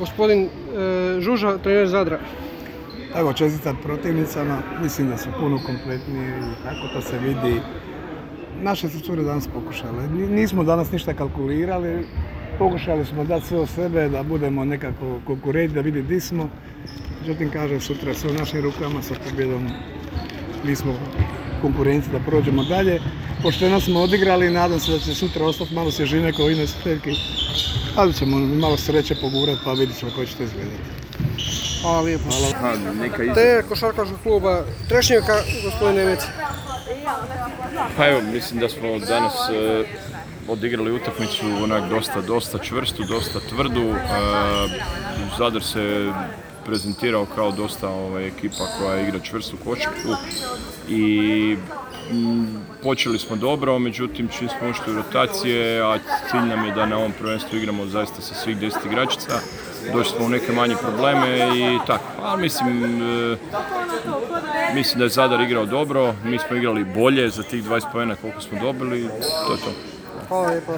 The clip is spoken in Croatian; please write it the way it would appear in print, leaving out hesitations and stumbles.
Gospodin Žuža, trener Zadra. Evo, čestitam protivnicama, mislim da su puno kompletniji i tako to se vidi. Naše su cure danas pokušale. Nismo danas ništa kalkulirali, pokušali smo dati sve od sebe da budemo nekako konkurentni, da vidi di smo. Međutim, kažem, sutra sve u našim rukama sa pobjedom. Mi smo konkurenci da prođemo dalje. Pošteno smo odigrali i nadam se da će sutra ostati malo svježine kao ime Steljki. Ali ćemo malo sreće pogurati pa vidjet ćemo kako će to izgledati. Hvala lijepo. Trener košarkaškog kluba Trešnjevka, gospodin Nemec. Pa evo, mislim da smo danas odigrali utakmicu onak dosta čvrstu, dosta tvrdu. Zadar se prezentirao kao dosta ekipa koja igra čvrstu košarku i počeli smo dobro, međutim čim smo ušli u rotacije, a cilj nam je da na ovom prvenstvu igramo zaista sa svih 10 igračica, došli smo u neke manje probleme i tako. A mislim da je Zadar igrao dobro, mi smo igrali bolje za tih 20 poena koliko smo dobili, to je to. Hvala lijepo.